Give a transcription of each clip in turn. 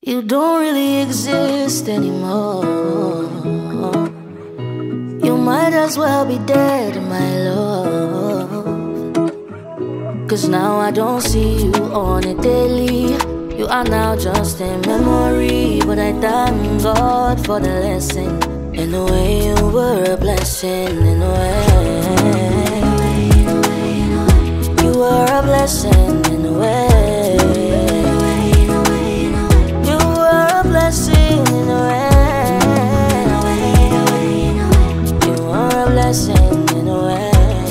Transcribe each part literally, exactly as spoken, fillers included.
You don't really exist anymore. You might as well be dead, my love. Cause now I don't see you on a daily. You are now just a memory. But I thank God for the lesson. In a way you were a blessing. In a way you were a blessing. In a way you were a blessing. In a way you were a blessing. In a way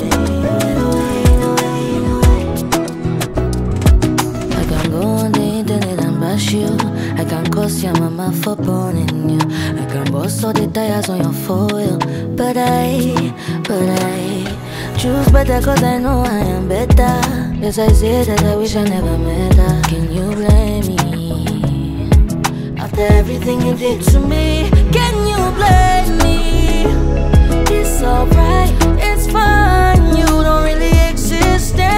I can go on the internet and bash you. I can curse your mama for burning you. I can bust all the tires on your foil. But I, but I choose better cause I know I am better. Yes, I say that I wish I never met her. Can you blame me? After everything you did to me, can you blame me? It's alright, it's fine. You don't really exist